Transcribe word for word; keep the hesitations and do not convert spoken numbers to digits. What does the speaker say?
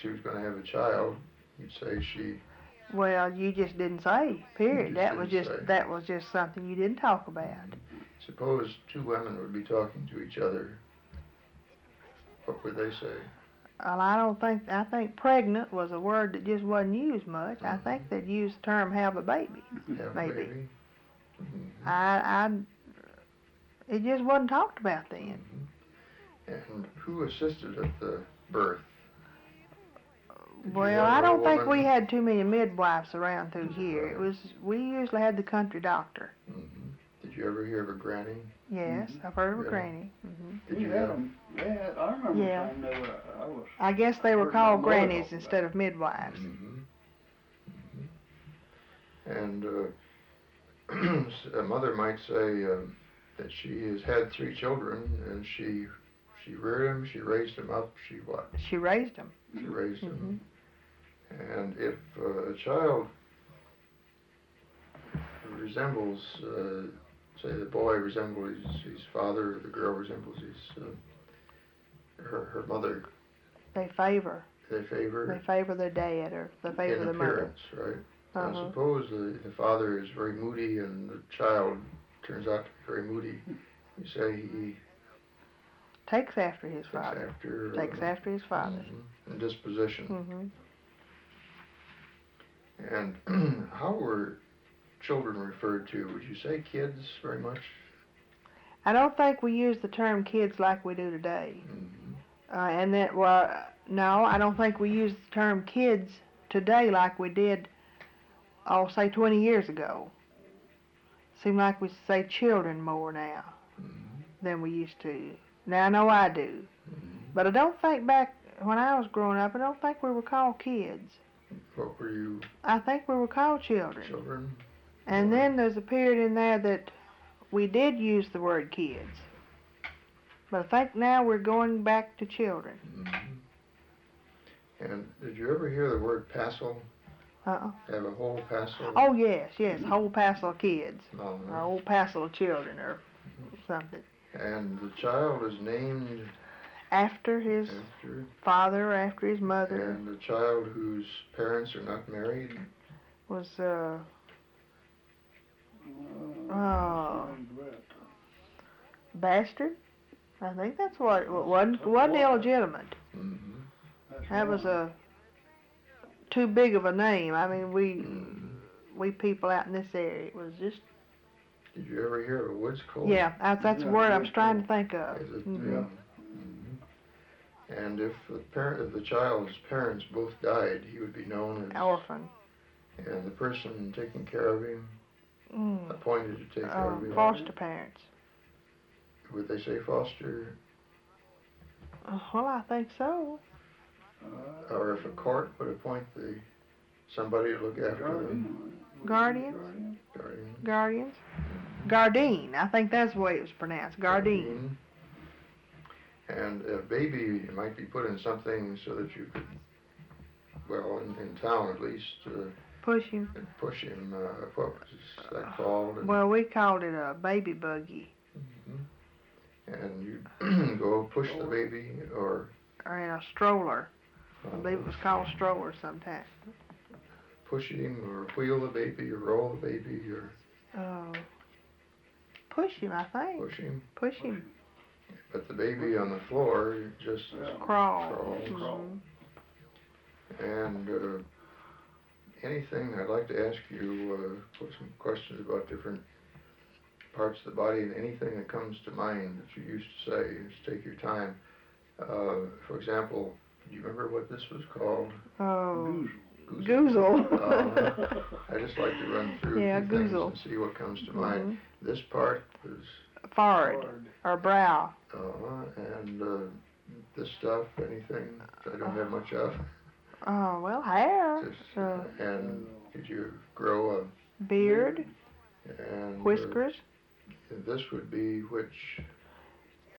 she was going to have a child, you'd say she... Well, you just didn't say, period. just That was didn't just say. that was just something you didn't talk about. Suppose two women would be talking to each other. What would they say? Well, I don't think, I think pregnant was a word that just wasn't used much. I Mhm. think they'd use the term have a baby. Have Maybe. a baby? Mm-hmm. I, I, it just wasn't talked about then. Mm-hmm. And who assisted at the birth? Did you Well, have I a don't think woman? we had too many midwives around through here. It was, we usually had the country doctor. Mm-hmm. Did you ever hear of a granny? Yes, Mhm. I've heard of a Yeah. granny. hmm Did We you had have? them. Yeah, I remember Yeah. saying they were. I was. I guess they were Heard my called mother grannies talk about instead of midwives. Mm-hmm. Mm-hmm. And uh, a mother might say uh, that she has had three children, and she she reared them, she raised them up, she what? She raised them. She raised Mhm. them. And if uh, a child resembles, uh, say the boy resembles his, his father, the girl resembles his uh, her her mother, They favor. they favor They favor their dad or they favor in their mother. appearance, right? Now Uh-huh. suppose the, the father is very moody and the child turns out to be very moody. You say he Takes after his takes father. after Takes uh, after his father. mhm, in disposition. hmm And how were children referred to? Would you say kids very much? I don't think we use the term kids like we do today. Mm-hmm. Uh, and that, well, no, I don't think we use the term kids today like we did, oh, say twenty years ago. Seem like we say children more now Mm-hmm. than we used to. Now I know I do. Mm-hmm. But I don't think back when I was growing up, I don't think we were called kids. What were you? I think we were called children. Children? And Or- then there's a period in there that we did use the word kids. But I think now we're going back to children. Mm-hmm. And did you ever hear the word passel? Uh-uh. Have a whole passel? Oh, yes, yes, whole passel of kids. Uh-huh. Or a whole passel of children or something. And the child is named After his after, father or after his mother and the child whose parents are not married. was, uh, Uh, Oh. named that. bastard. I think that's what it wa- wasn't, wasn't illegitimate. Mm-hmm. That's That was one. a too big of a name. I mean, we Mm-hmm. we people out in this area, it was just, Did you ever hear of a woods colt? yeah, that's, that's the Yeah, word I was woods trying to colt. think of. Is it? Mhm. Yeah. Mhm. And if the parent, if the child's parents both died, he would be known as, Orphan. and the person taking care of him, Mm. appointed to take care Uh, of him. foster parents. Would they say foster? Uh, well, I think so. Uh, Or if a court would appoint the somebody to look after them? Guardians? Guardian. Guardian. Guardians. Gardine. I think that's the way it was pronounced. Gardine. And a baby might be put in something so that you could, well, in, in town at least, uh, Push him. and push him. Uh, what was that called? And, Well, we called it a baby buggy. Mhm. And you go push the baby, or Or in a stroller. I uh, believe it was called a stroller sometimes. push him, or wheel the baby, or roll the baby, or Oh. Push him, I think. push him. Push him. But the baby on the floor, you just Yeah. Crawl. Crawl. Crawl. Mhm. and uh, anything. I'd like to ask you uh, put some questions about different parts of the body, and anything that comes to mind that you used to say. Just take your time. Uh, for example, do you remember what this was called? Oh. Goozle. Goozle. Uh, I just like to run through Yeah, a few things goozle. and see what comes to mind. Mhm. This part is, Forehead. Hard. Or brow. uh, and uh, this stuff, anything I don't have much of. Oh, well, hair. Just, Uh, and did you grow a beard. and uh, Whiskers. this would be which